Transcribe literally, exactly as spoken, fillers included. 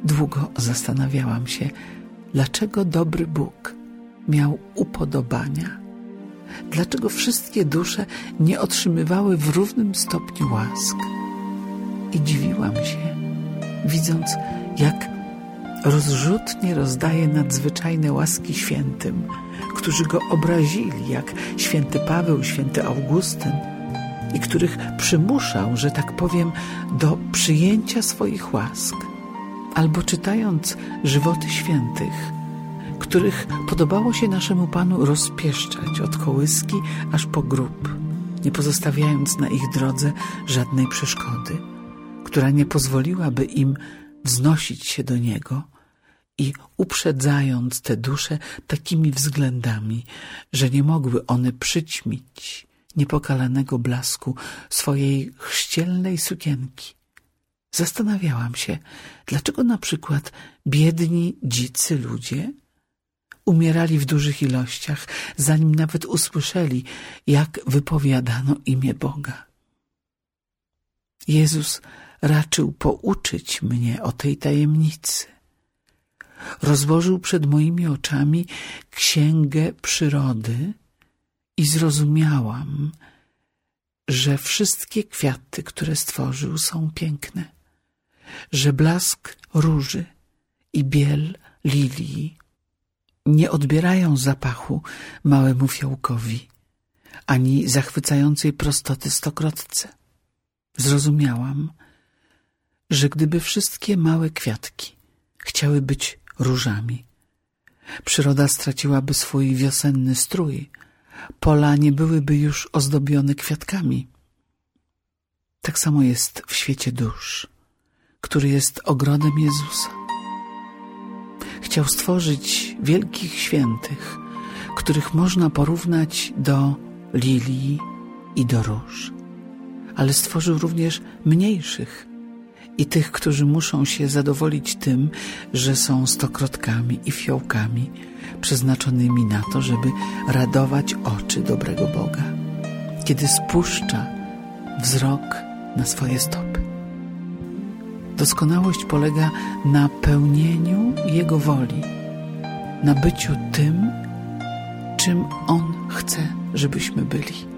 Długo zastanawiałam się, dlaczego dobry Bóg miał upodobania, dlaczego wszystkie dusze nie otrzymywały w równym stopniu łask. I dziwiłam się, widząc, jak rozrzutnie rozdaje nadzwyczajne łaski świętym, którzy go obrazili, jak święty Paweł, święty Augustyn, i których przymuszał, że tak powiem, do przyjęcia swoich łask. Albo czytając żywoty świętych, których podobało się naszemu Panu rozpieszczać od kołyski aż po grób, nie pozostawiając na ich drodze żadnej przeszkody, która nie pozwoliłaby im wznosić się do Niego, i uprzedzając te dusze takimi względami, że nie mogły one przyćmić niepokalanego blasku swojej chrzcielnej sukienki. Zastanawiałam się, dlaczego na przykład biedni, dzicy ludzie umierali w dużych ilościach, zanim nawet usłyszeli, jak wypowiadano imię Boga. Jezus raczył pouczyć mnie o tej tajemnicy. Rozłożył przed moimi oczami księgę przyrody i zrozumiałam, że wszystkie kwiaty, które stworzył, są piękne, że blask róży i biel lilii nie odbierają zapachu małemu fiołkowi, ani zachwycającej prostoty stokrotce. Zrozumiałam, że gdyby wszystkie małe kwiatki chciały być różami, przyroda straciłaby swój wiosenny strój, pola nie byłyby już ozdobione kwiatkami. Tak samo jest w świecie dusz, który jest ogrodem Jezusa. Chciał stworzyć wielkich świętych, których można porównać do lilii i do róż, ale stworzył również mniejszych i tych, którzy muszą się zadowolić tym, że są stokrotkami i fiołkami przeznaczonymi na to, żeby radować oczy dobrego Boga, kiedy spuszcza wzrok na swoje stopy. Doskonałość polega na pełnieniu Jego woli, na byciu tym, czym On chce, żebyśmy byli.